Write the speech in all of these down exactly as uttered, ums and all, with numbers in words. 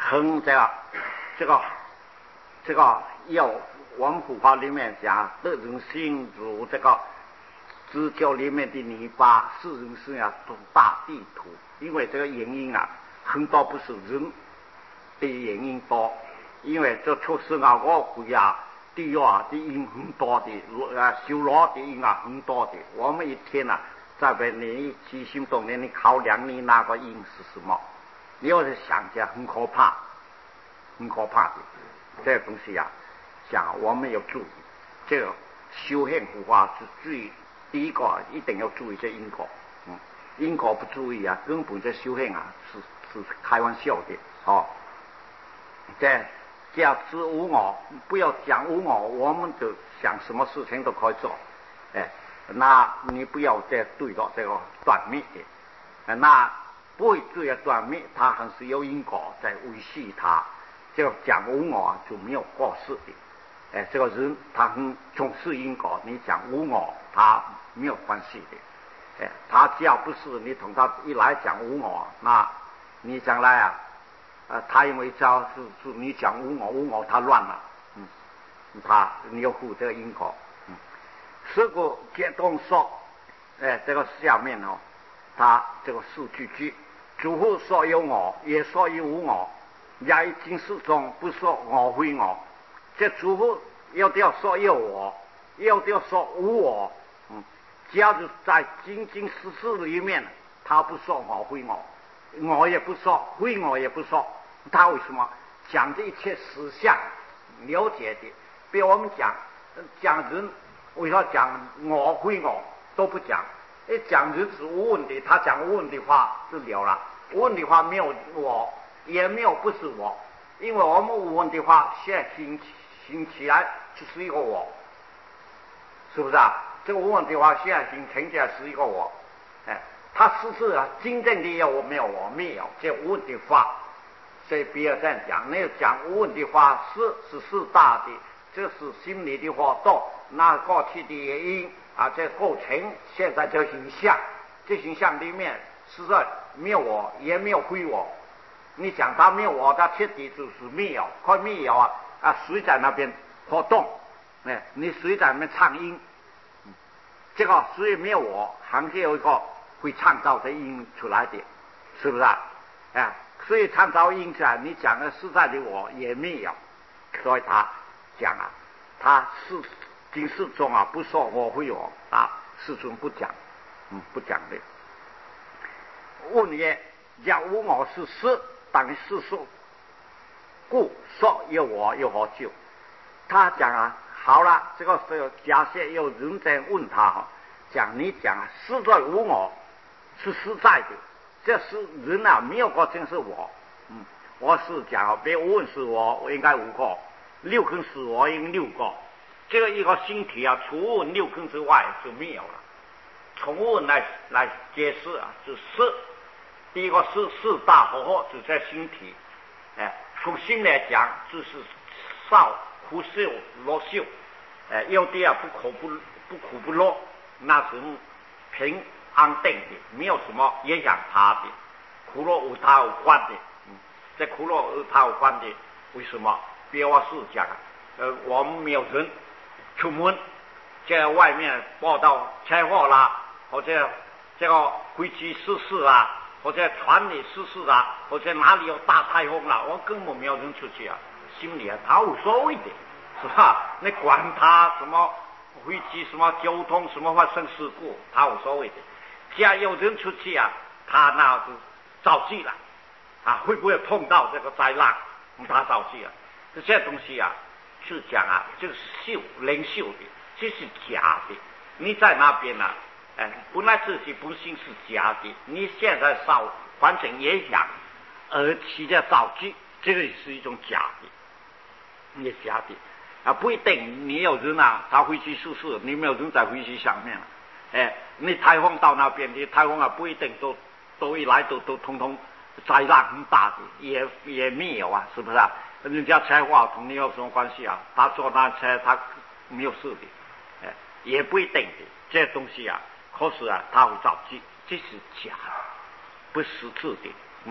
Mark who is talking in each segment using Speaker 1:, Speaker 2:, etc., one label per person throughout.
Speaker 1: 恒这个这个这个要我们古话里面讲，得人心如这个直角里面的泥巴，是人心啊如大地图。因为这个原因啊，很多不是人的原因多，因为这确实啊，我会啊。地狱啊的因很多的，啊修罗的因啊很多的。我们一天啊，在被你起心动念，你考量你那个因是什么？你要是想起来很可怕，很可怕的这个东西啊，想我们要注意。这个修行佛法是最第一个，一定要注意这因果。嗯，因果不注意啊，根本这修行啊是是开玩笑的哦。这。假知无我，不要讲无我，我们就想什么事情都可以做。哎，那你不要再对着这个断灭的，那不会对着断灭，它还是有因果在维系它。这个讲无我就没有过失的。哎，这个人他很重视因果，你讲无我，他没有关系的。哎，他只要不是你同他一来讲无我，那你将来啊。呃，他因为只要是是你讲无我无我，他乱了，嗯，他你要负这个因果，嗯，这个解动说，哎，这个下面哦，他这个四句句，诸乎说有我，也说有无我，也已经是中不说我非我，这诸乎要都要说有我，要都要说无我，嗯，只要是在经经世事里面，他不说我非我，我也不说，非我也不说。他为什么讲这一切实相了解的？比如我们讲讲人，为什么讲我非我都不讲？一讲人是无问题，他讲无问题话就了了。无问题话没有我，也没有不是我，因为我们无问题话现在行行起来就是一个我，是不是啊？这个无问题话现在形成起来是一个我，哎，他是是啊，真正的有我没有我没有，这无问题话。所以不要这样讲，那讲无问题话是是是大的，这是心理的活动，那过去的原因啊，这构成现在这形象，这形象里面实在没有我，也没有非我。你讲他没有我，他彻底就是没有，快没有啊啊！水在那边活动，哎，你水在那边唱音，嗯、这个水没有我，还是有一个会创造的音出来的，是不是啊？哎。所以创造因起来，你讲的实在的我也没有，所以他讲啊，他是经世中啊不说我非我啊，世中不讲，嗯，不讲的。问曰：假无我是实，等于世说，故说有我有何救？他讲啊，好了，这个时候假设有人在问他，讲你讲啊，实在无我是实在的。这是人啊，没有个真是我，嗯，我是讲，别问是我，我应该五个，六根是我应六个，这个一个星体啊，除问六根之外就没有了。从问来来解释啊，就是第一个是四大合合，就在星体，哎，从心来讲就是少苦受乐受，哎，有的啊不苦不不苦不乐，那是平。安定的，没有什么影响他的，苦乐与他有关的，嗯，这苦乐与他有关的，为什么？比如我是讲，呃，我们没有人出门，在外面报道车祸啦，或者这个飞机失事啦，或者船里失事啦，或者哪里有大台风啦，我根本没有人出去啊，心里啊他无所谓的，是吧？你管他什么飞机什么交通什么发生事故，他无所谓的。只要有人出去啊，他那就着急了，啊，会不会碰到这个灾难？他着急了。这些东西啊，是讲啊，就是秀灵秀的，这是假的。你在那边呢、啊，哎，本来自己本性是假的，你现在受环境影响而起的着急，这个也是一种假的，也假的啊，不一定你有人啊，他回去试试，你没有人在飞机上面了。哎，你台风到那边，你台风啊不一定都都一来都都通通灾难很大的，也也没有啊，是不是啊？人家车祸同你有什么关系啊？他坐那车他没有事的，哎，也不一定的。这些东西啊，可是啊，他会着急，这是假的，不实质的。哎，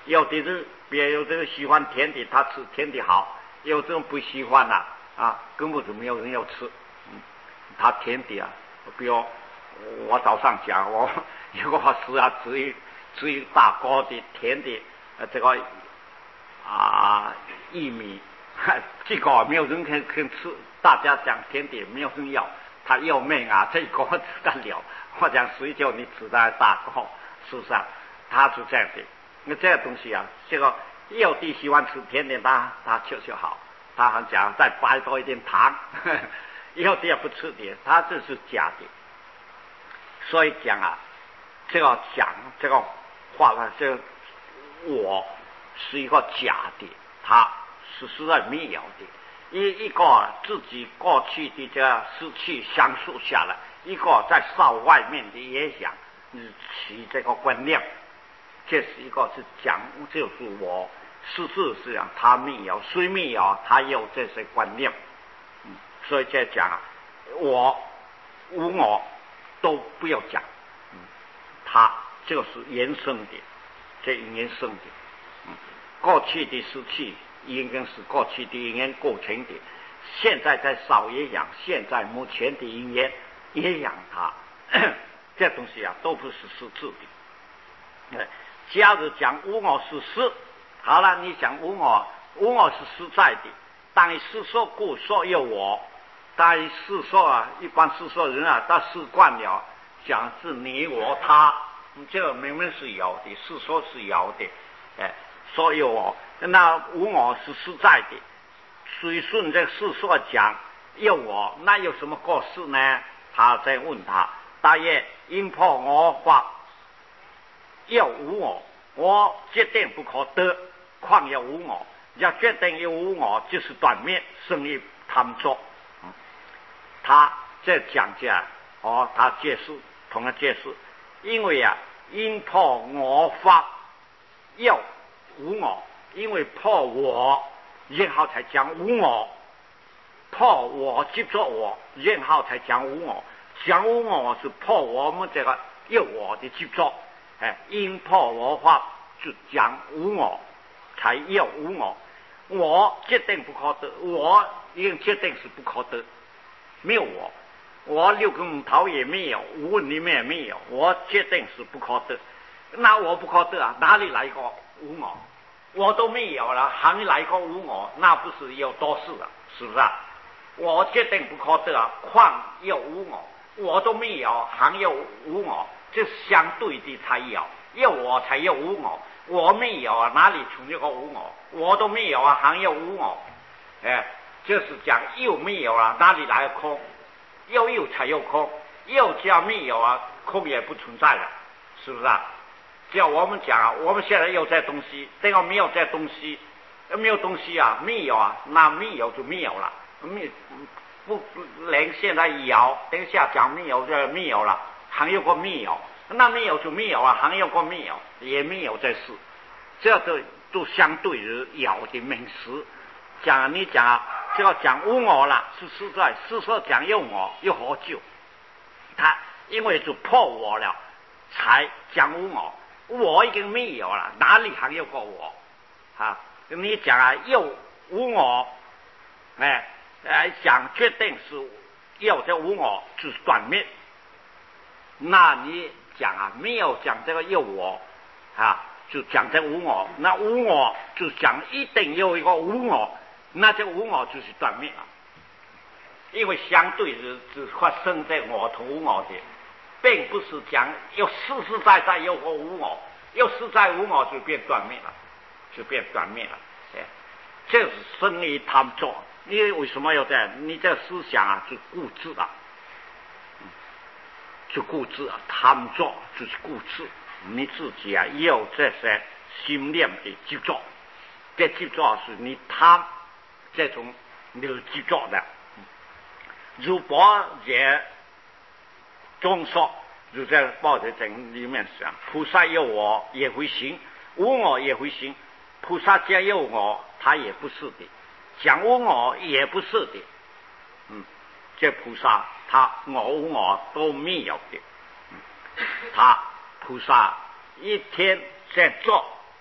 Speaker 1: 有的人别有这个喜欢甜的，他吃甜的好；有这种不喜欢的啊，根本就没有人要吃。嗯，他甜的啊，比如我早上讲，我有个法师啊，吃一吃一大锅的甜的，呃，这个啊薏米，这个没有人肯肯吃，大家讲甜的没有人要，他要命啊，这一锅吃得了。我讲谁叫你吃在大锅，是不是啊？他是这样的。那这个东西啊，这个有的喜欢吃甜的，他他吃就好，他还讲再摆多一点糖，呵呵，有的也不吃的，他这是假的。所以讲啊，这个讲这个话呢，这个我是一个假的，他是实在没有的。一一个自己过去的这失去详述下来，一个在少外面的也想起这个观念，这是一个是讲，就是我事实是讲他没有，虽没有，他有这些观念。嗯，所以在讲我无我都不要讲。嗯，他就是延伸的，这延伸的。嗯，过去的失去应该是过去的因缘构成的，现在在少也养，现在目前的因缘也养它，这东西啊都不是实质的。假如讲无我是实，好了，你讲无我，无我是实在的，当然世说故说有我，当然世说啊，一般世说人啊，他习惯了讲是你我他，这个明明是有的，世说是有的，哎，说有我。那无我是实在的，随顺这世说讲有我，那有什么过失呢？他在问他，大爷因破我法有无我，我决定不可得，况有无我？要决定有无我，就是短命生于贪着。嗯，他在讲讲哦，他解释同样解释，因为啊，因破我法有无我。因为破我，然后才讲无我；破我执着我，然后才讲无我。讲无我是破我们这个有我的执着，哎，因破我法就讲无我，才有无我。我决定不可得，我已经决定是不可得，没有我，我六根木头也没有，无里面也没有，我决定是不可得。那我不可得啊，哪里来个无我？我都没有了，还来个无我，那不是有多事了，是不是啊？我决定不可得啊，况有无我？我都没有，还有无我，这相对的才有，有我才有无我，我没有啊，哪里存有个无我？我都没有啊，还有无我，哎，就是讲有没有啊，哪里来空？有有才有空，有加没有啊，空也不存在了，是不是啊？只要我们讲啊，我们现在有这东西，等到没有这东西，没有东西啊，没有啊，那没有就没有了，没不连现在有，等下讲没有就没有了，还有个没有，那没有就没有啊，还有个没有，也没有这事，这都都相对于有的名词。讲你讲啊，就要讲无我了，是实在，是说讲有我又何救？他因为就破我了，才讲无我。我已经没有了，哪里还有个我啊？你讲啊，有无我，哎哎，讲决定是有这无我，就是短命。那你讲啊，没有讲这个有我啊，就讲这无我。那无我就讲一定有一个无我，那这无我就是短命了。因为相对是只发生在我同无我的。并不是讲有实实在在有个无我，有实在无我就变断灭了，就变断灭了。哎，这是生于贪着。你为什么要这样？你这思想啊，就固执了，就固执啊，贪着就是固执。你自己啊，有这些心念的执着，这执着是你贪这种有执着的。如果也中说就在报的经里面讲，菩萨有我也会行，无我也会行。菩萨家有我，他也不是的；讲无我也不是的。嗯，这菩萨他我无我都没有的。嗯，他菩萨一天在做，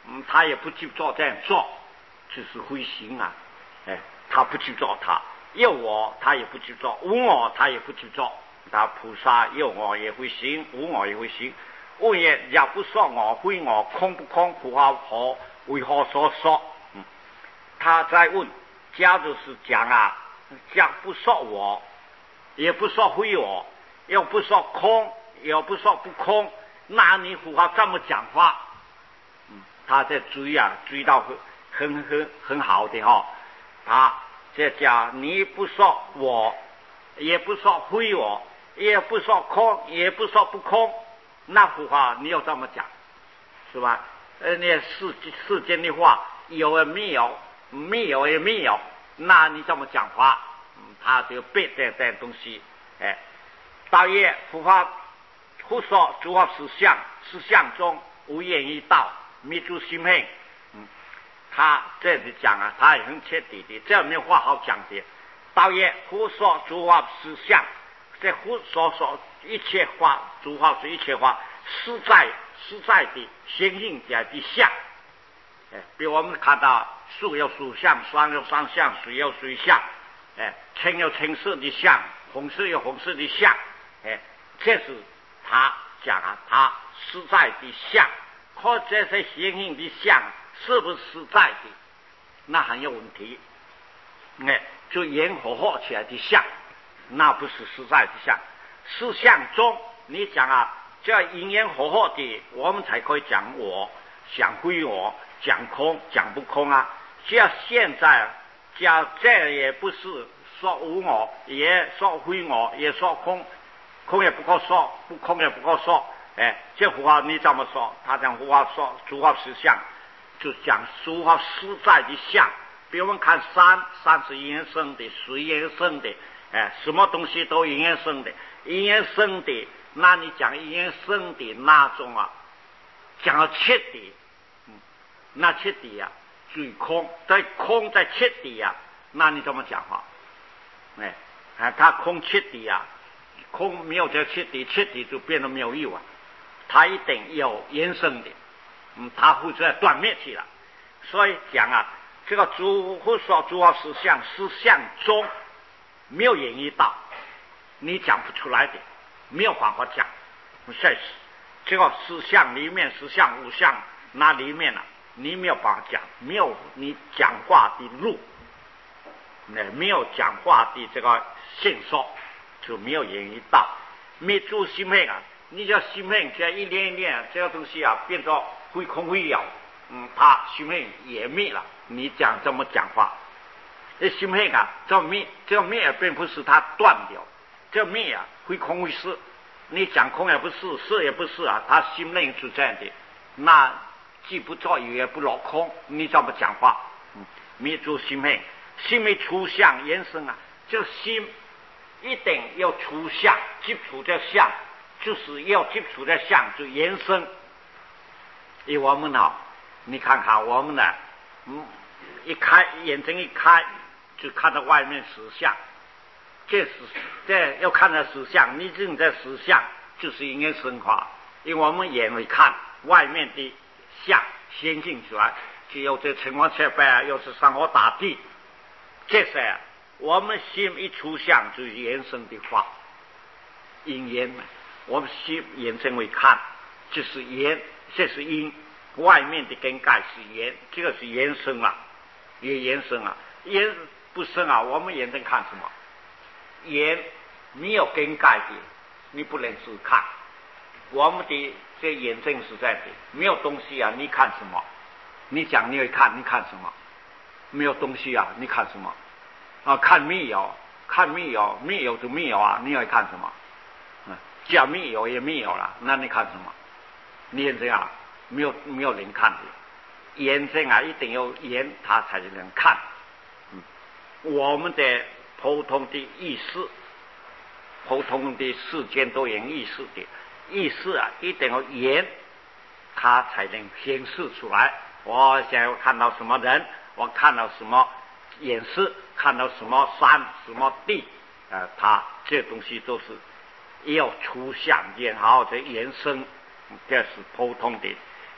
Speaker 1: 嗯，他也不去做这样做，就是灰心啊，哎，他不去做他。有我，他也不去做；无我，他也不去做。他菩萨有我也会行，无我也会行。无也也不说我，非我，空不空，不好何，为何所说？嗯，他在问，假如是讲啊，讲不说我，也不说非我，又不说空，也不说不空，那你符合这么讲话？嗯，他在追啊，追到很很很很好的哈、哦，他。这讲你不说我，也不说非我，也不说空，也不说不空，那幅话你要这么讲，是吧？呃，那世世间的话有也没有，没有也没有，那你这么讲话，嗯，他就背这这东西，哎，大约佛法胡说诸法实相，实相中无言一道，密诸心性。他这里讲啊，他也很彻底的，这没有话好讲的。道也胡说诸法实相，这胡说说一切话，诸法是一切话，实在实在的显应在的相。哎，比如我们看到树有树相，山有山相，水有水相，哎，青有青色的相，红色有红色的相，哎，这是他讲啊，他实在的相，或者是显应的相。是不是实在的？那很有问题。哎，就言合合起来的相，那不是实在的相。实相中，你讲啊，这因缘合合的，我们才可以讲我，讲非我，讲空，讲不空啊。像现在讲这也不是说无我，也说非我，也说空，空也不可说，不空也不可说。哎，这幅画你怎么说？他讲幅画说诸法实相。就讲诸法实在的相，比如我们看山，山是因缘生的，水因缘生的，哎，什么东西都因缘生的，因缘生的，那你讲因缘生的那种啊，讲到彻底，嗯，那彻底呀、啊，最空，在空在彻底呀、啊，那你怎么讲话？哎，啊，它空彻底呀、啊，空没有这彻底，彻底就变得没有用啊，它一定有延伸的。嗯，它会在断灭去了，所以讲啊，这个诸或说诸法实相，实相中没有演绎到，你讲不出来的，没有办法讲。现实这个实相里面，实相无相那里面呢、啊，你没有办法讲，没有你讲话的路，那没有讲话的这个线索，就没有演绎到。灭诸心性啊，你叫心性这一练一练，这个东西啊，变作。会空会有，嗯，他心性也灭了。你讲这么讲话，这心性啊，这灭这灭并不是他断掉，这灭啊，会空会是。你讲空也不是，是也不是啊，他心性是这样的，那既不作也不落空，你怎么讲话？嗯，灭诸心性，心没出相延伸啊，这心一定要出相，接触这相，就是要接触这相就延伸。以我们呢，你看看我们呢，嗯，一开眼睛一开就看到外面实相，这是这要看到实相，你正在实相就是应该升华，因为我们眼里看外面的相先进出来，就有这城隍设备啊，又是山河大地，这些、啊、我们心一出相就是延伸的话，因缘嘛，我们心眼睛会看，就是缘。这是因，外面的根盖是缘，这个是延伸了，也延伸了，延不生啊。我们眼睛看什么？缘没有根盖的，你不能只看。我们的这眼睛是在的，没有东西啊，你看什么？你讲你会看，你看什么？没有东西啊，你看什么？啊，看没有，看没有，没有就没有啊，你会看什么？嗯，讲没有也没有了，那你看什么？眼睛啊，没有没有人看的，眼睛啊一定要眼，他才能看。嗯，我们的普通的意识，普通的世间都有意识的意识啊，一定要眼，他才能显示出来。我想要看到什么人，我看到什么颜色，看到什么山，什么地，呃，他这东西都是要出相也好，这延伸。这是普通的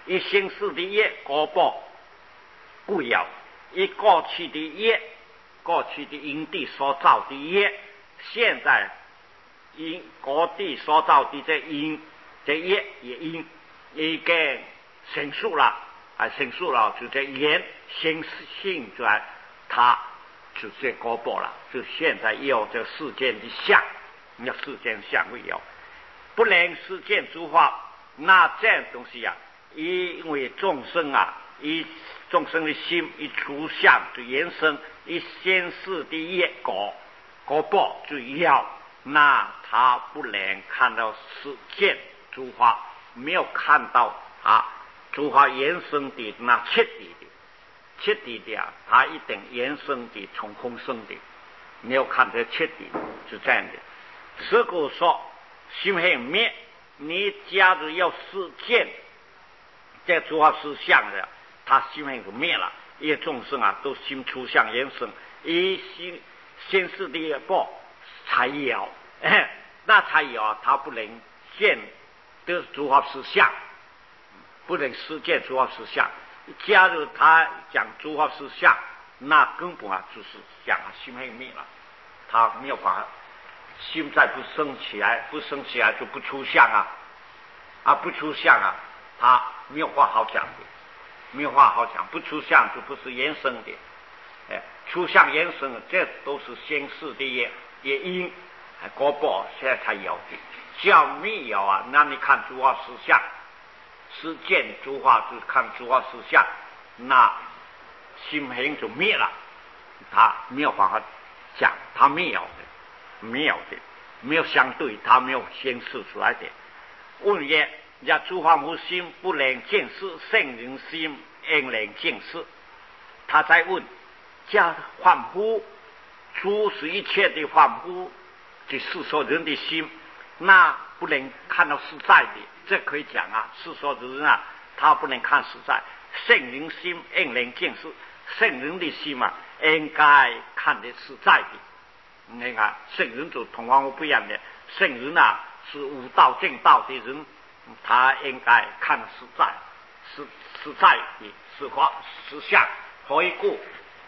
Speaker 1: 以现世的业果报故有，以过去的业，过去的因地所造的业，现在因各地所造的这因，这业也因已经成熟了，啊，成熟了就这缘现性出来，它就这果报了，就现在有这世间的相，要世间相会有，不能世间诸法，那这样东西啊，因为众生啊，以众生的心一出相就延伸，以先世的业果果报就要，那他不能看到世间诸法，没有看到啊诸法延伸的那彻底的。彻底的啊，它一定延伸的从空生的，没有看这彻底是这样的。此故说心很灭，你假如要实践这诸法实相的，他心很就灭了。因为众生啊，都心出相延伸，以心先世的业报才有，那才有啊，他不能见得诸法实相，不能实践诸法实相。假如他讲诸法实相，那根本啊就是讲心很灭了，他没有办法，心再不生起来，不生起来就不出相啊，啊不出相啊，他没有话好讲的，没有话好讲，不出相就不是延伸的，哎，出相延伸，这都是先世的业业因，果报现在才有的，叫没有啊，那你看诸法实相。实践诸法就是看诸法实相，那心行就灭了，他没有办法讲，他没有的，没有的，没有相对，他没有显示出来的。问曰：若诸法无心，不能见识，圣人心应能见识。他在问：假凡夫，诸是一切的凡夫的世俗人的心，那不能看到实在的。这可以讲啊，世俗的人啊，他不能看实在。圣人心应能见识，圣人的心啊，应该看得实在的。你看，圣人就同我们不一样的，圣人啊是悟道正道的人，他应该看实在，实实在的实法实相。何以故？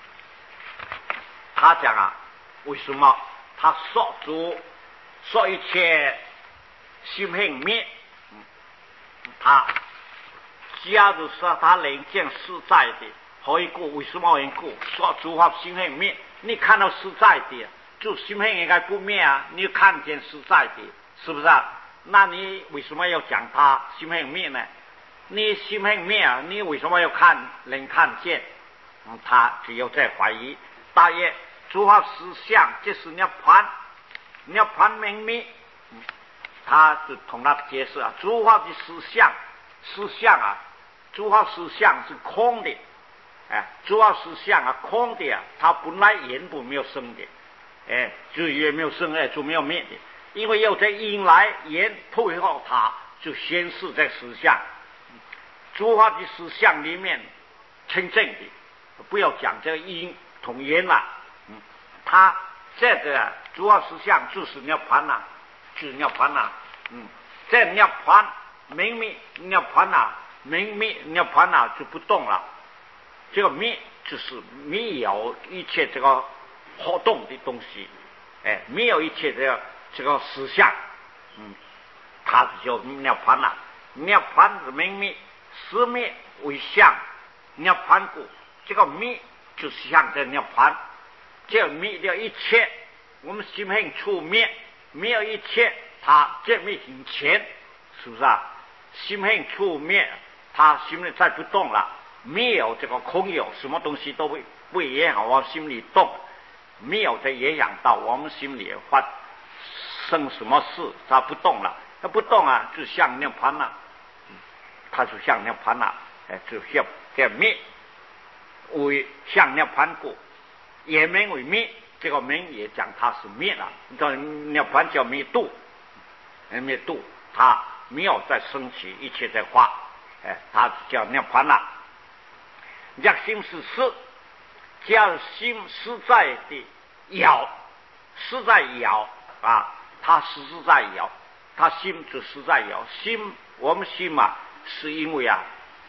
Speaker 1: 他讲啊，为什么他说出说一切心很灭？他假如说他能见实在的，何以故？为什么缘故？说诸法心很灭，你看到实在的，就心很应该不灭啊！你看见实在的，是不是啊？那你为什么要讲他心很灭呢？你心很灭啊，你为什么要看能看见？嗯，他只有在怀疑。大约诸法实相就是涅槃，涅槃明灭。他就同他解释啊，诸法的实相，实相啊，诸法实相是空的，哎，诸法实相啊，空的啊，它本来原本没有生的，哎，就也没有生，哎，就没有灭的，因为有这因来缘配合它，就显示在实相。诸法的实相里面，真正的，不要讲这个因同缘了，嗯，它这个诸法实相就是涅槃了。就是涅槃呐，嗯，这涅槃明灭，涅槃呐，明灭涅槃呐就不动了。这个灭就是没有一切这个活动的东西，哎，没有一切这个这个实相，嗯，它就涅槃了。涅槃是明灭，实灭为相，涅槃故，这个灭就是相在涅槃，这个灭掉一切，我们心性处灭。没有一切，他见灭以前，是不是啊？心性处灭，他心里再不动了，没有这个空有，什么东西都会不影响我心里动，没有这影响到我们心里发生什么事，他不动了，他不动啊，就像涅槃了，他就像涅槃了，哎，就像这灭为像涅槃故，也名为灭。这个名也讲它是灭了，叫涅槃叫灭度，灭度，它没有再升起一切在化，哎，它叫涅槃了。若心是实，叫心实在的有，实在有啊，它实实在有，它心就实在有。心，我们心嘛，是因为啊，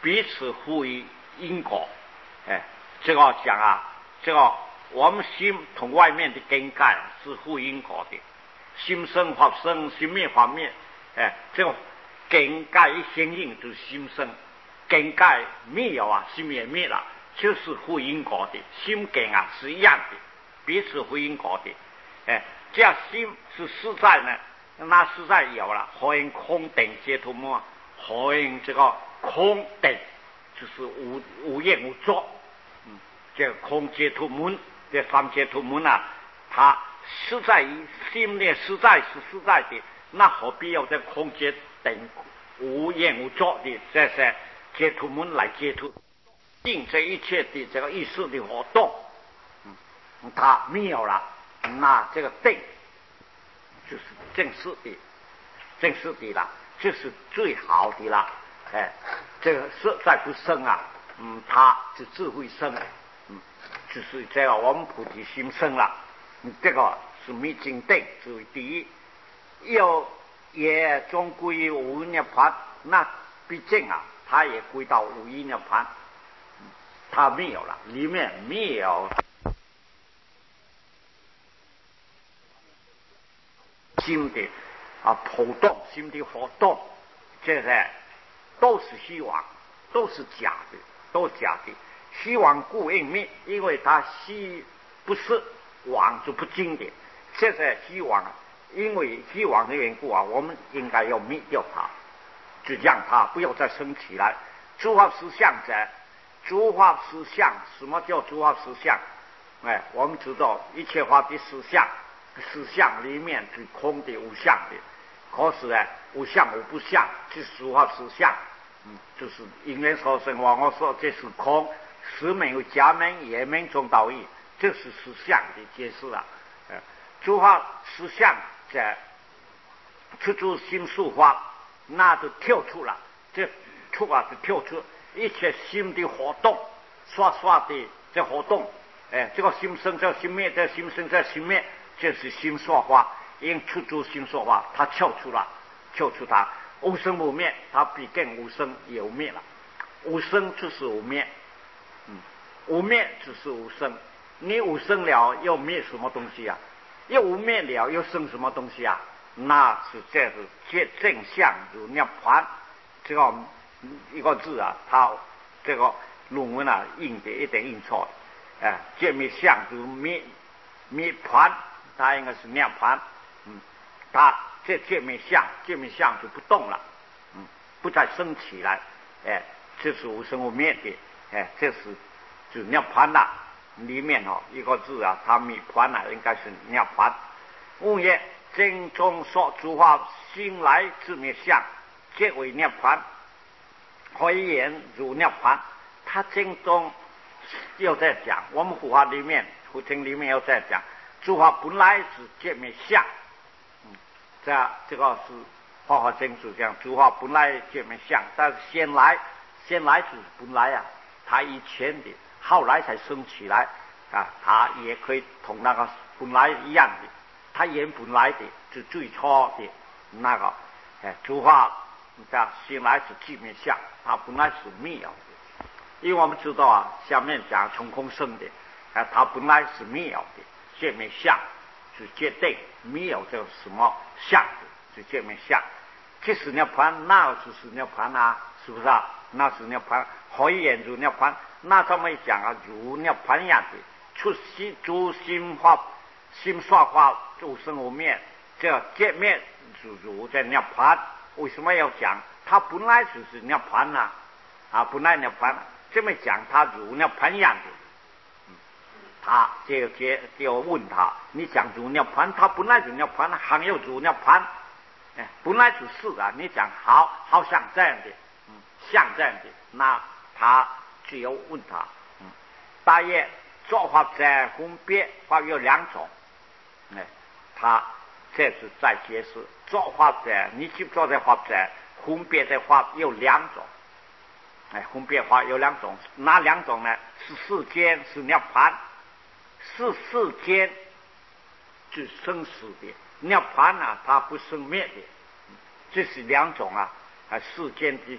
Speaker 1: 彼此互于因果。哎，这个讲啊，这个我们心同外面的根盖是互因果的，心生法生，心灭法灭。哎，这个根盖一相应就是心生，根盖灭了啊，心也灭了，就是互因果的。心根啊是一样的，彼此互因果的。哎，这样心是实在呢，那实在有了，何因空等皆图门？何因这个空等就是无无业无作，嗯，这个空皆图门，这三皆图门啊，它实在于心呢，实在是实在的，那何必要在空间等无业无作的这些皆图门来接触定这一切的这个意识的活动？嗯，它没有了，那这个定就是正式的，正式的啦，就是最好的啦。哎，这个实在不生啊，嗯，它是智慧生，嗯，就是这个我们菩提心生了，嗯，这个是密经定，是为第一。要也终归无涅槃，那毕竟啊，它也归到无一涅槃，嗯，它没有了，里面没有心的啊活动，心的活动，这些都是虚妄，都是假的，都是假的。虚妄故应灭，因为它虚不是妄就不精的。这些虚妄啊，因为虚妄的缘故啊，我们应该要灭掉它，就让它不要再生起来。诸法实相者，诸法实相，什么叫诸法实相？哎，我们知道一切法的实相，实相里面是空的、无相的。可是呢，无相无不相，这是诸法实相。嗯，就是因缘所生，我说这是空，实门有假门，也门中道义，这是实相的解释了。呃，诸法实相者，出诸心术法，那就跳出了，这出啊就跳出一切心的活动，刷刷的这活动，哎，这个心生这心灭，这心生这心灭，这是心说法，因出诸心说法，它跳出了，跳出它。无生无灭，它毕竟无生也无灭了。无生就是无灭，嗯，无灭就是无生。你无生了，又灭什么东西啊？又无灭了，又生什么东西啊？那是这是见正相如涅槃，这个一个字啊，它这个论文啊印的一点印错的，哎，见灭相如灭灭槃，它应该是涅槃，嗯，它。这见面相，见面相就不动了，嗯，不再升起来，哎，这是无生无灭的，哎，这是就涅槃了。里面哦一个字啊，它灭槃了，应该是涅槃。悟曰：经中说诸法心来自灭相，皆为涅槃。何以言如涅槃？他经中又在讲，我们佛法里面，佛经里面又在讲，诸法本来是见灭相。这这个是华华经是讲，诸法本来见面相，但是先来先来就是本来啊，它以前的，后来才生起来啊，它也可以同那个本来一样的，它原本来的是最初的那个，哎，诸法这先来是见面相，它本来是没有的，因为我们知道啊，下面讲从空生的，啊，它本来是没有的，见面相。是决定没有这个什么相的，是见面相。即使涅槃，那就是涅槃啊，是不是啊？那是涅槃，何以言如涅槃？那这么一讲啊，如涅槃一样的，出心诸心法，心说法，诸生无灭，这见面就如在涅槃。为什么要讲？它本来就是涅槃呐，啊，本来涅槃，这么讲它如涅槃一样的。他就就就问他，你讲如涅槃，他本来就涅槃，还有如涅槃，哎，本来就是啊。你讲好，好像这样的，嗯，像这样的，那他只有问他，嗯，大约做法者分别法有两种，哎，他这是在解释做法者，你去做的法者分别的法有两种，哎，分别法有两种，哪两种呢？是世间是涅槃。是世间是生死的，涅槃啊，它不生灭的，这是两种啊，啊世间的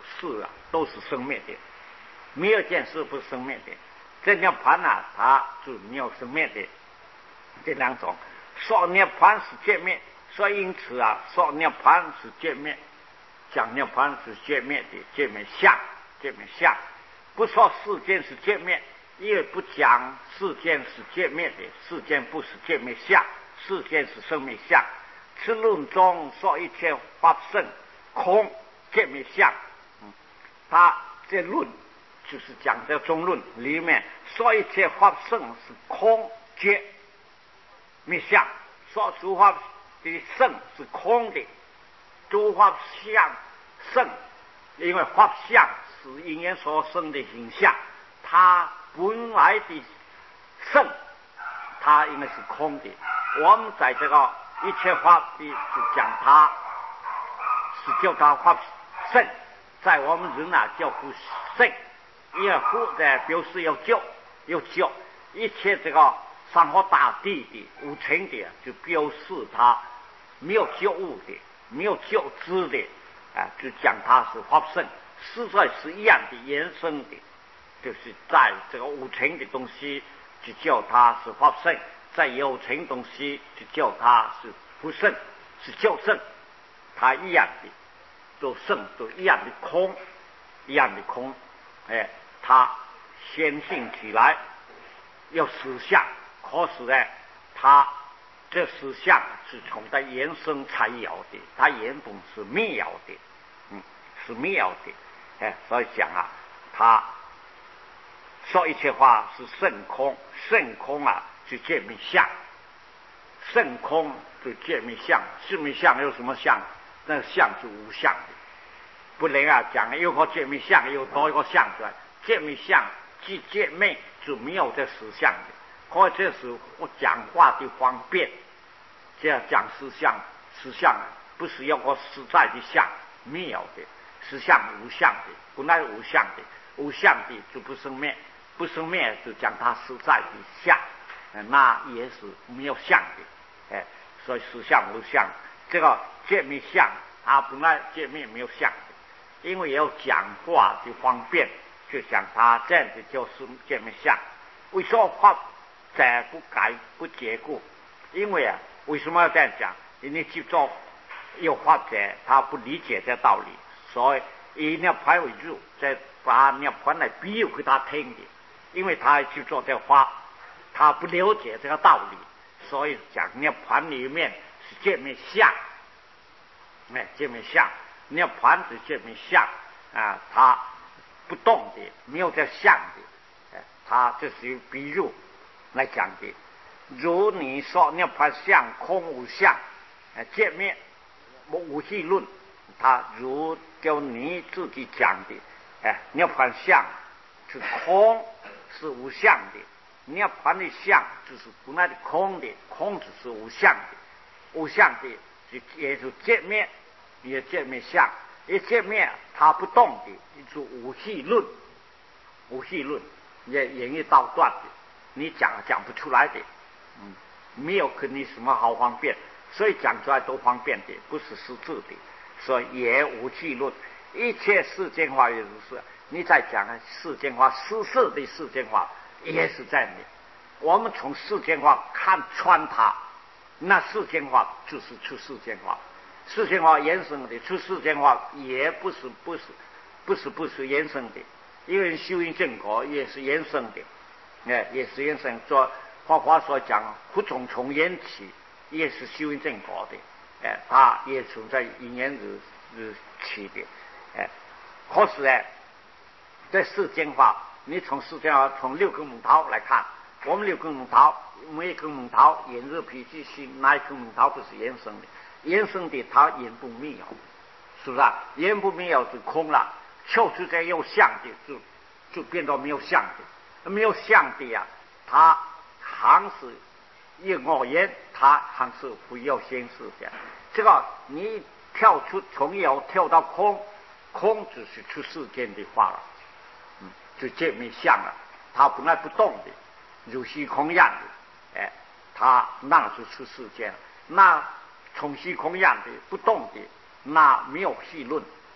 Speaker 1: 事啊都是生灭的，没有一件事不是生灭的。这涅槃啊，它就没有生灭的这两种。说涅槃是界灭，所以因此啊，说涅槃是界灭，讲涅槃是界灭的，界灭相，界灭相。不说世间是界灭，也不讲世间是界灭的，世间不是界灭相，世间是生灭相。此论中说一切法生空界灭相，嗯，他这论就是讲这中论里面说一切法生是空界灭相，说诸法的生是空的，诸法相生，因为法相是因缘所生的形象，它本来的生，它应该是空的。我们在这个一切法的是讲它是叫它法生，在我们人啊叫不生，因为佛在表示要救要救一切这个山河大地的无情的，就表示它没有觉悟的，没有觉知的啊，就讲它是法生，实在是一样的延伸的，就是在这个无情的东西就叫它是法生，在有情东西就叫它是不生，是叫生，它一样的都生，都一样的空，一样的空，哎，它显性起来要实相，可是呢，它这实相是从它延伸才有的，它原本是没有的，嗯，是没有的，哎，所以讲啊，它说一切话是甚空，甚空啊，就见灭相，甚空就见灭相，见灭相有什么相？那个相是无相的，不能啊讲有个见灭相，又多一个相出来，见灭相即见灭就没有这实相的。或者是我讲话的方便，这样讲实相，实相不是有个实在的相，没有的，实相无相的，本来无相的，无相的就不生灭，不生灭就讲它实在的相，那也是没有相的，哎，所以实相无相，这个见灭相，它本来见灭没有相的，因为有讲话的方便，就讲它这样子就是见灭相。为什么法在不改不结果？因为啊，为什么要这样讲？因为记住有法者他不理解这道理，所以以涅槃为主，再把涅槃来比喻给他听的。因为他去做这法，他不了解这个道理，所以讲涅槃里面是见灭相，哎，见灭相，涅槃是见灭相啊，他不动的，没有这相的，哎，他这是比喻来讲的。如你说涅槃相空无相，哎，见灭无戏论，他如叫你自己讲的，哎，涅槃相是空，是无相的，涅槃的相就是本来的空的，空只是无相的，无相的就也就见灭，也见灭相，一见灭它不动的，就无戏论，无戏论也言语道断的，你讲讲不出来的，嗯，没有跟你什么好方便，所以讲出来都方便的，不是实质的，所以也无戏论。一切世间法也如是，你在讲世间法，实事的世间法也是这样的。我们从世间法看穿它，那世间法就是出世间法，世间法延伸的，出世间法也不是不是不是不是延伸的，因为修因正果也是延伸的，哎，也是延伸。做法华所讲，不从从缘起，也是修因正果的，哎，它也存在因缘日日起的。哎，可是哎，在世间法，你从世间法从六根木头来看，我们六根木头，每一根木头眼热脾气心，哪一根木头不是延伸的？延伸的它眼不没有，是不是啊？眼不没有就空了，跳出这有相的，就就变到没有相的，没有相的呀、啊，它还是一偶然，它还是非要现实的。这个你跳出从有跳到空。空只是出世间的话了，嗯，就见灭相了。它本来不动的，如虚空一样的，哎，它那是出世间。那从虚空一样的不动的，那没有戏论，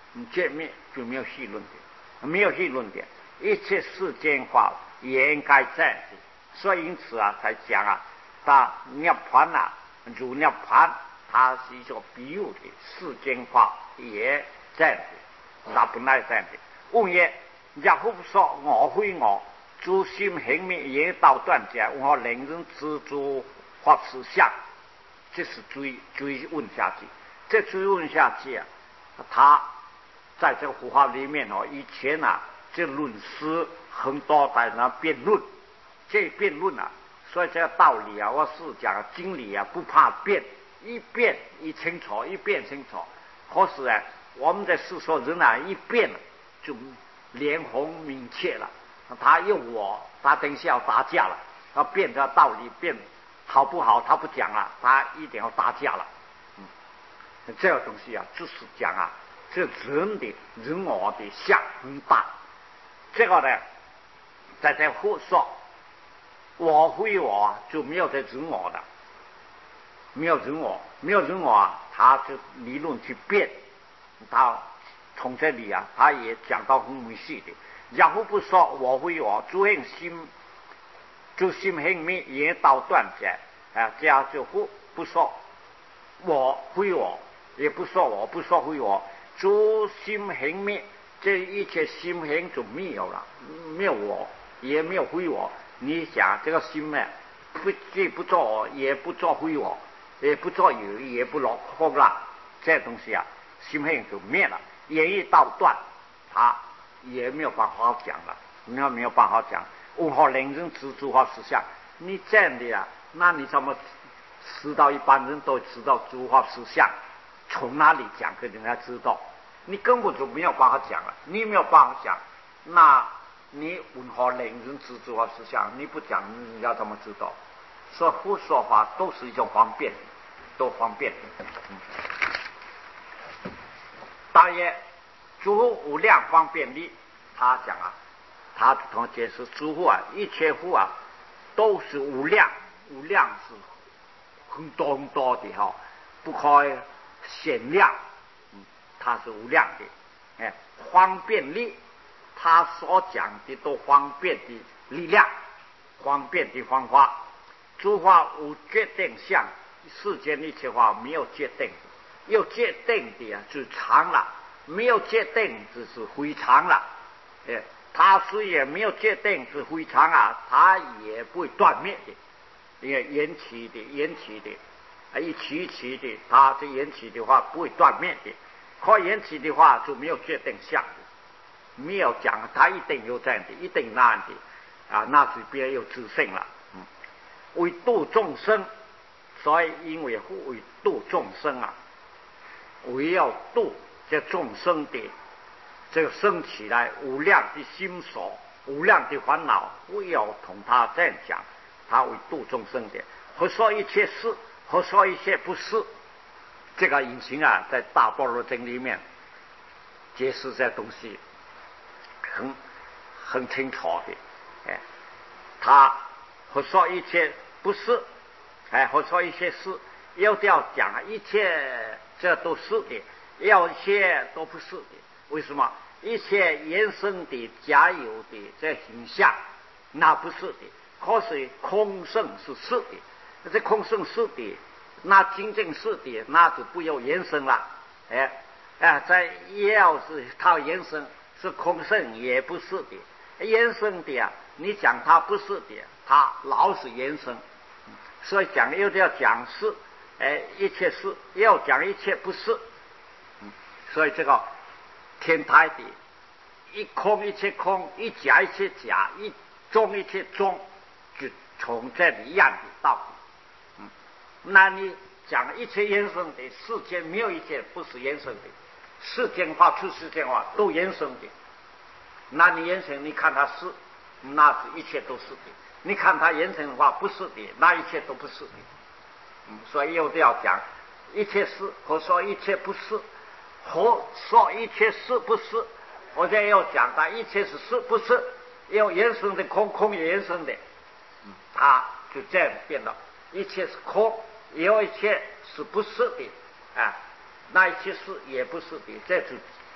Speaker 1: 你见面就没有戏论点，没有戏论点，一切世间法也应该这样子。所以因此啊，才讲啊，他涅槃啊，如涅槃，它是一个比喻的世间法也这样子，那本来这样子。问曰：若复说我非我，诸心行灭也道断者，我令人知诸法实相。这是追追问下去，这追问下去啊，他在这个佛法里面哦，以前啊，这论师很多在那辩论，这辩论啊，所以这个道理啊，我是讲经理啊，不怕辩，一辩一清楚，一辩清楚。可是啊，我们的世说人啊，一辩就脸红明确了，他用我，他等一下要打架了，他辩这道理辩好不好？他不讲了，他一定要打架了。嗯，这个东西啊，就是讲啊，这人的人我的相很大。这个呢，在这佛说，我非我就没有这人我的，没有人我，没有人我啊，他就理论去辩。他从这里啊，他也讲到很明细的。然后不说我非我，诸行心。诸心行灭也道断者，啊，这样就不不说我非我，也不说我不说非我，诸心行灭，这一切心行就没有了，没有我，也没有非我。你想这个心呢，不既不做我，也不做非我，也不做有，也不落空了，这东西啊，心行就灭了，也一道断，他也没有办法讲了，没有没有办法讲。问何令人知诸法实相？你这样的啊，那你怎么知道一般人都知道诸法实相？从哪里讲给人家知道？你根本就没有办法讲了，你没有办法讲，那你问何令人知诸法实相？你不讲，人家怎么知道？说佛说法都是一种方便，都方便。嗯、大约诸无量方便力，他讲啊。他同解释诸佛啊，一切佛啊，都是无量，无量是很多很多的哈、哦，不可限量，嗯，它是无量的。哎，方便力，他所讲的都方便的力量，方便的方法。诸法无决定相，世间一切法没有决定，有决定的啊就常了，没有决定就是非常了，哎。它虽然没有决定是非常啊，它也不会断灭的，因为缘起的缘起的啊，一起起的，它这缘起的话不会断灭的。可缘起的话就没有决定相的，没有讲它一定有这样的，一定那样的啊，那是别有自性了。嗯，为度众生，所以因为为度众生啊，为要度这众生的。这个生起来无量的心所，无量的烦恼，不要同他这样讲，他为度众生的。何说一切是，何说一切不是？这个引擎啊，在大般若经里面解释这东西，很很清楚的。哎，他何说一切不是？哎，何说一切是？要这样讲啊，一切这都是的，要一切都不是的。为什么？一切原生的假有的这形象，那不是的。可是空性是是的，这空性是的，那真正是的，那就不要原生了。哎哎，在要是它原生是空性，也不是的。原生的啊，你讲它不是的，它老是原生。所以讲又要讲是，哎，一切是，要讲一切不是。嗯，所以这个。天台的一空一切空，一假一切假，一中一切中，就从这里样的道理。嗯，那你讲一切原生的世间没有一切不是原生的，世间化出世间化都原生的。那你原生，你看它是，那是一切都是的；你看它原生的话不是的，那一切都不是的。嗯，所以又要讲一切是，或说一切不是。和说一切是不是？我现在要讲它一切是是不是？有原生的空，空也原生的，嗯，它就这样变了。一切是空，有一切是不是的啊？那一切是也不是的，这就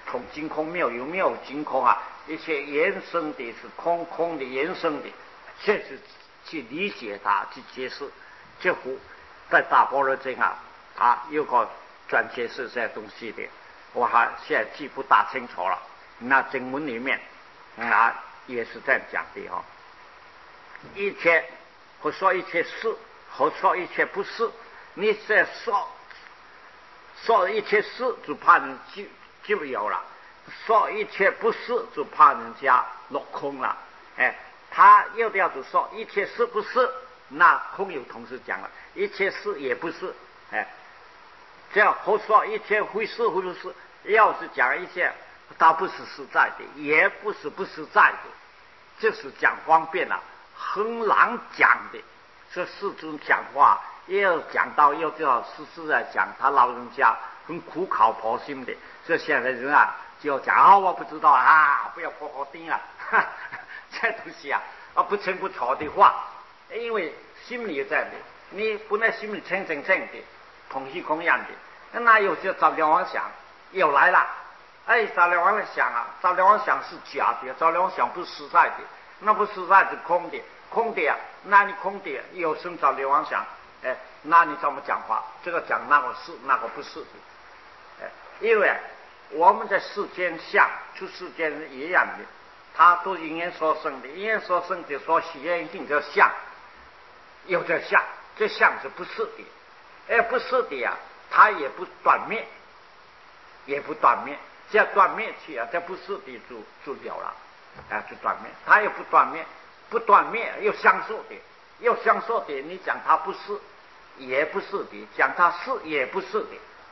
Speaker 1: 从净空没有有没有净空啊，一切延伸的是空，空的延伸的，这是去理解它，去解释。这幅在大般若经啊，他有个专解释这些东西的，我还现在记不大清楚了。那经文里面啊也是这样讲的哈、哦，一切或说一切是，或说一切不是。你在说说一切是，就怕人就就有了；说一切不是，就怕人家落空了。哎，他又要是说一切是不是，那空有同时讲了，一切是也不是。哎，这样或说一切会是会不是，要是讲一些它不是实在的，也不是不实在的，这是讲方便了、啊。很难讲的，这世尊讲话要讲到要叫实实在讲，他老人家很苦口婆心的。这现在人啊就要讲啊，我不知道啊，不要活活盯啊，这东西啊啊不清不楚的话，因为心里在的，你本来心里清清清的，同虚空一样的，那有些找了妄想又来了，哎，找了妄想啊，找了妄想是假的，找了妄想不是实在的，那不实在是空的，空的啊，那你空的有生找了妄想，哎，那你怎么讲话？这个讲那个是，那个不是的，哎，因为我们在世间相，出世间是一样的，它都因缘所生的，因缘所生的所喜缘性叫相，有这相，这相是不是的，哎，不是的呀、啊，它也不断灭，也不断灭，这样断灭去啊，这不是的就就了了，啊，就断灭，它也不断灭，不断灭又相说的，又相说的，你讲它不是，也不是的，讲它是也不是的。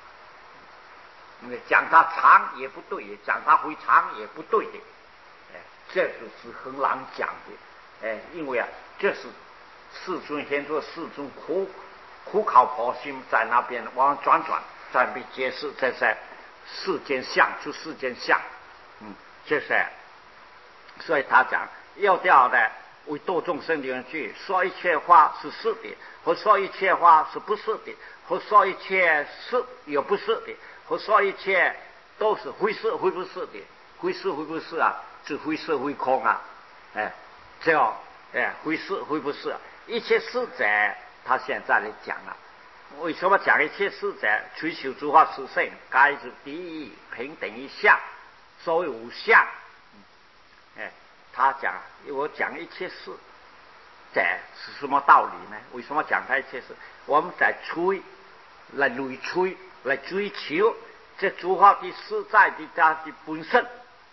Speaker 1: 讲它长也不对，讲它会长也不对的，哎，这就是很难讲的，哎，因为啊，这是世尊先说世尊苦苦口婆心在那边往转转，在被解释这些世间相，就世间相，嗯，这是，所以他讲要掉的为度众生的人去说一切话是是的，或说一切话是不是的，或说一切是又不是的。我说一切都是灰色灰不是的，灰色灰不是啊，是灰色灰空啊，哎，这样哎，灰色灰不是、啊，一切是者，他现在来讲了，为什么讲一切是者？追求诸法实性，该是第一平等一相，所谓无相，哎，他讲我讲一切是者是什么道理呢？为什么讲他一切是？我们在吹来累吹。来追求这诸法的实在的它的本身，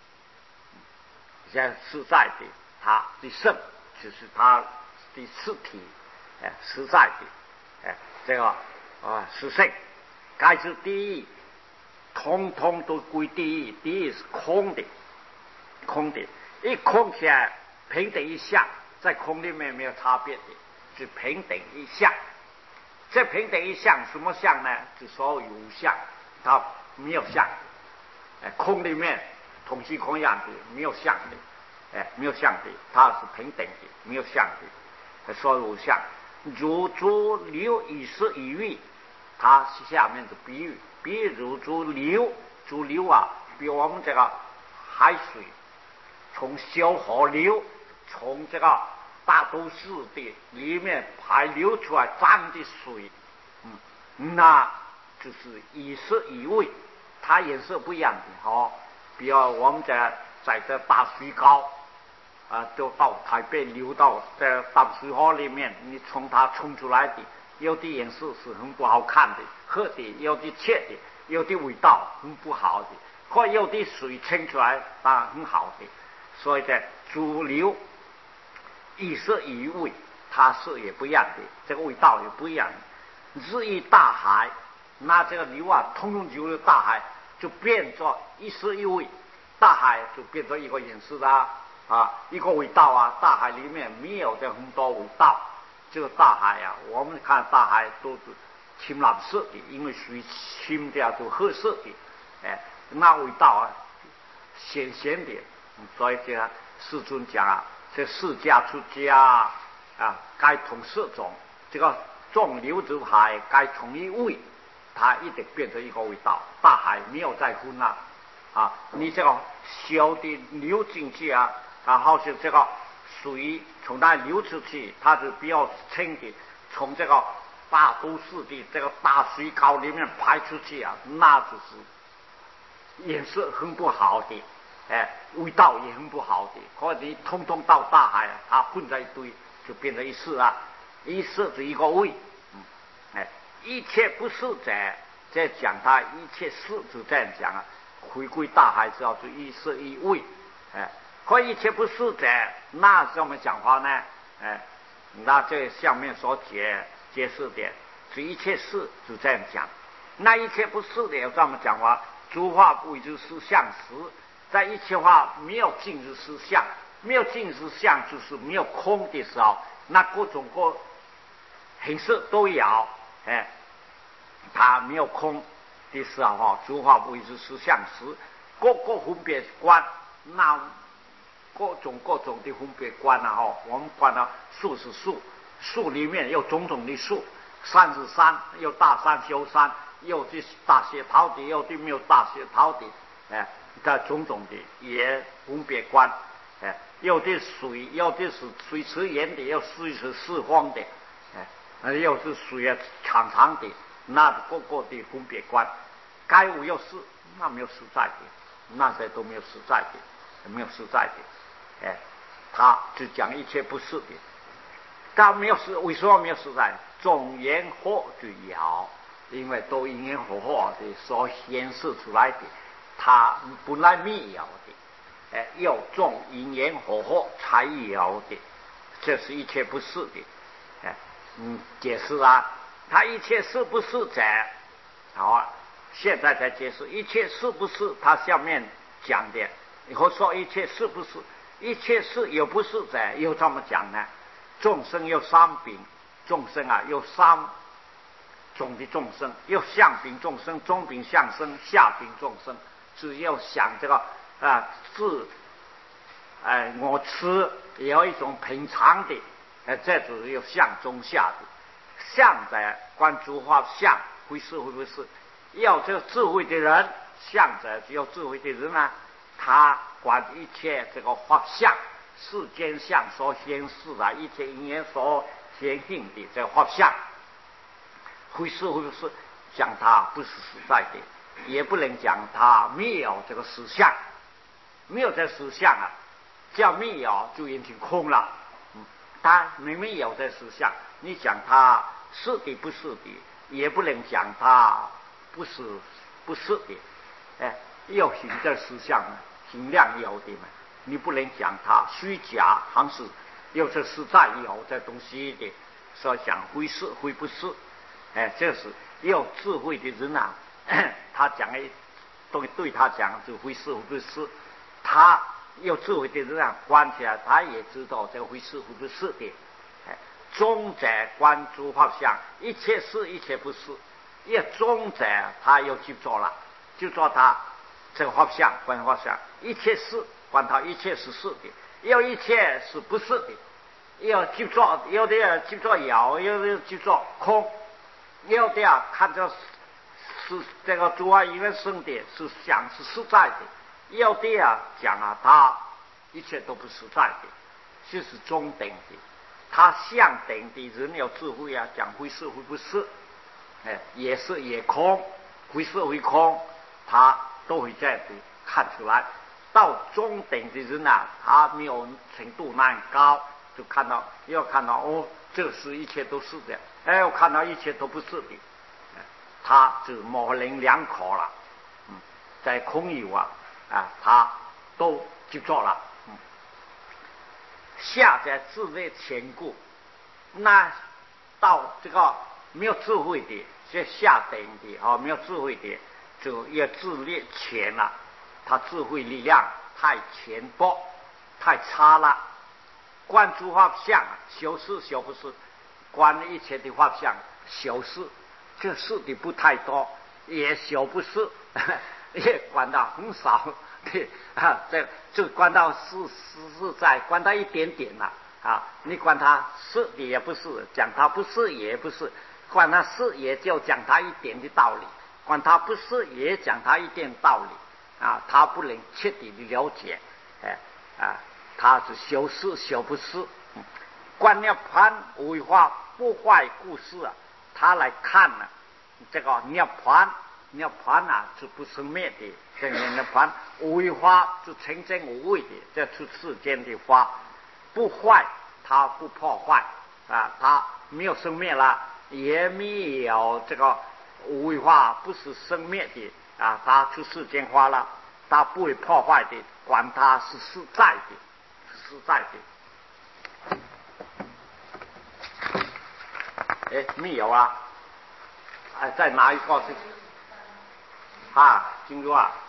Speaker 1: 这实在的它的身就是它的实体，哎，实在的，哎，这个啊实性，该是第一，通通都归第一，第一是空的，空的，一空起来平等一相，在空里面没有差别的，是平等一相。这平等一相什么相呢？就所谓无相，它没有相，哎，空里面同虚空一样的，没有相的，哎，没有相的，它是平等的，没有相的，所谓无相。如珠流以是以喻，它下面的比喻，比喻如珠流，珠流啊，比我们这个海水从小河流，从这个大都市的里面排流出来脏的水，嗯，那就是以色以味，它颜色不一样的哦。比如我们在在这大水沟啊，就到台北流到这大水河里面，你从它冲出来的，有的颜色是很不好看的，喝的有的切的，有的味道很不好的，或有的水清出来啊很好的，所以在主流。以色以味，它是也不一样的，这个味道也不一样的。日益大海，那这个流啊，通通流入大海，就变作一色一味，大海就变作一个颜色啊啊，一个味道啊。大海里面没有这很多味道，这个大海啊，我们看大海都是青蓝色的，因为水清的都褐色的，哎，那味道啊，咸咸的，所以这个世尊讲啊。这释迦出家啊，该同四种，这个众流入海，该同一味，它一定变成一个味道。大海没有再分了， 啊，你这个小的流进去啊，啊，好像这个水从那流出去，它是比较清的，从这个大都市的这个大水沟里面排出去啊，那就是颜色很不好的，哎，味道也很不好的，或者你通通到大海啊，它混在一堆，就变成一色啊，一色是一个味，嗯，哎，一切不是在在讲它一切事就这样讲啊，回归大海之后就一色一味，哎，可一切不是在，那是我们讲话呢，哎，那这下面所解解释的，是一切事就这样讲，那一切不是的，要这么讲话，诸法不为之实相时，在一切法没有尽之实相，没有尽之相就是没有空的时候，那各种各形式都有，哎，它没有空的时候哈，诸法不为之实相时，各个分别观，那各种各种的分别观啊哈，我们观到树是树，树里面有种种的树，山是山，有大山小山，有的大些陶的，有的没有大些陶的，哎，这种种的也分别观，哎，有的水，有的是水池圆的，有水是四方的，哎，有是水啊长长的，那各个的分别观，该无有事，那没有实在的，那些都没有实在的，没有实在的，哎，他只讲一切不是的，他没有实，为什么没有实在？众缘惑就有，因为都因缘和合的所显示出来的，它本来没有的，哎，要众因缘和合才有的，这是一切不是的，哎，嗯，解释啊，它一切是不是在？好啊，现在才解释一切是不是？它下面讲的，以后说一切是不是？一切是有不是在？又这么讲呢？众生有三品，众生啊有三种的众生，有相品众生、中品相生、下品众生。只要想这个啊，自哎我吃也有一种平常的，哎，这就是有相中下的。相在观诸法相，会是会不是？要这个智慧的人，相者只有智慧的人啊，他观一切这个法相。世间相所显示的一切因缘所显现的这个法相，会是会不是？讲它不是实在的，也不能讲它没有这个实相，没有这实相啊，这样没有就已经空了。嗯，它明明有这实相，你讲它是的不是的，也不能讲它不是不是的。哎，要行这实相呢，行量有的嘛。你不能讲它虚假，还是又是实在有这东西的，所以讲会是会不是，哎，这是有智慧的人啊，他讲的对对他讲就会是会不是，他有智慧的人啊，观起来他也知道这会是会不是的，哎，中在观诸法相，一切是一切不是，一中在他又去做了，就做他这个法相观法相，一切是。管它一切是是的，要一切是不是的，要去做，有的要去做有，有的去做空，有的啊看着是这个诸法因缘生的，是想是实在的，有的啊讲啊，它一切都不实在的，就是中等的，他相等的人有智慧啊，讲会是会不是，哎，也是也空，会是会空，他都会这样子看出来。到中等的人啊，他没有程度那高，就看到要看到哦，这是一切都是的，哎，我看到一切都不是的，他就模棱两可了，嗯，在空有啊啊，他都接受了，嗯，下在智慧前故，那到这个没有智慧的，这下等的啊，没有智慧的，就要自立前了。他智慧力量太浅薄，太差了。观诸法相，修饰修不是，观一切的法相，修饰这是的不太多，也修不是，也观到很少的啊。这就观到是是是在观到一点点了啊。你观他是的也不是，讲他不是也不是，观他是也就讲他一点的道理。管他不是，也讲他一点道理， 啊，他不能彻底的了解，哎啊，他是修是修不是。嗯、观涅槃为化不坏故事啊，他来看呢、啊，这个涅槃涅槃啊是不生灭的，这个涅槃为化是纯真无畏的，这出世间的法不坏，它不破坏啊，它没有生灭了，也没有这个为化不是生灭的啊，它出世间化了，它不会破坏的，管它是实在的，是实在的。哎，没有啊！哎，再拿一个是啊，经过啊，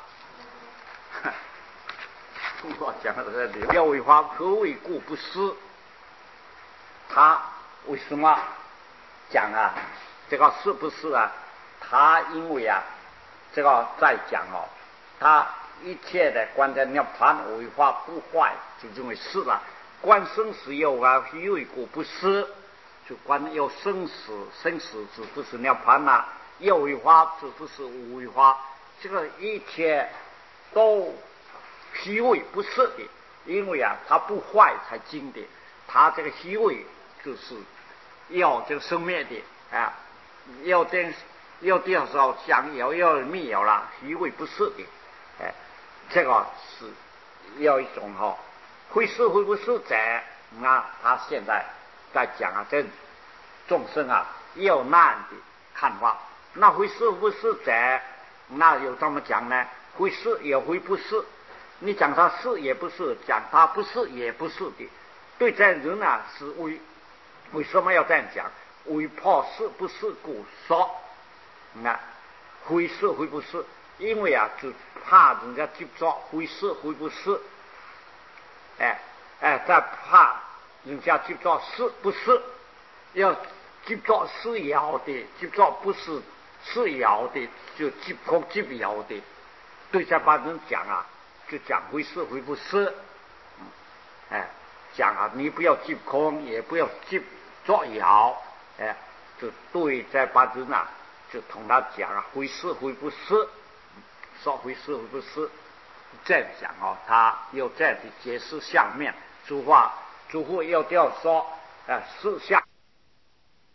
Speaker 1: 通过讲的这里，要为法何为故不思？他为什么讲啊？这个是不是啊？他因为啊，这个在讲哦，他一切的观在涅槃为法不坏，就认为是了。观生死有啊，何为故不思？就观有生死，生死指不是涅槃呐，有为法指不是无为法，这个一切都虚伪不是的，因为啊，它不坏才精的，它这个虚伪就是要这个生灭的啊，要这要多少想有要没有了，虚伪不是的，哎，这个是要一种哈、哦，会是会不是在那他现在在讲啊，这众生啊要难的看法，那会是不是在那有这么讲呢？会是也会不是，你讲他是也不是，讲他不是也不是的。对这人啊是为为什么要这样讲？为怕是不是故说，那会是会不是？因为啊，就怕人家接着会是会不是，哎哎，再怕人家接着是不是，要接着是要的，接着不是是要的，就接空接不要的。对这帮人讲啊，就讲会是会不是，嗯，哎，讲啊，你不要接空，也不要接着要，哎，就对这帮人啊，就同他讲啊，会是会不是，说会是会不是，这样讲哦，他有这样的解释相面，主话主话要这样说，哎，事项。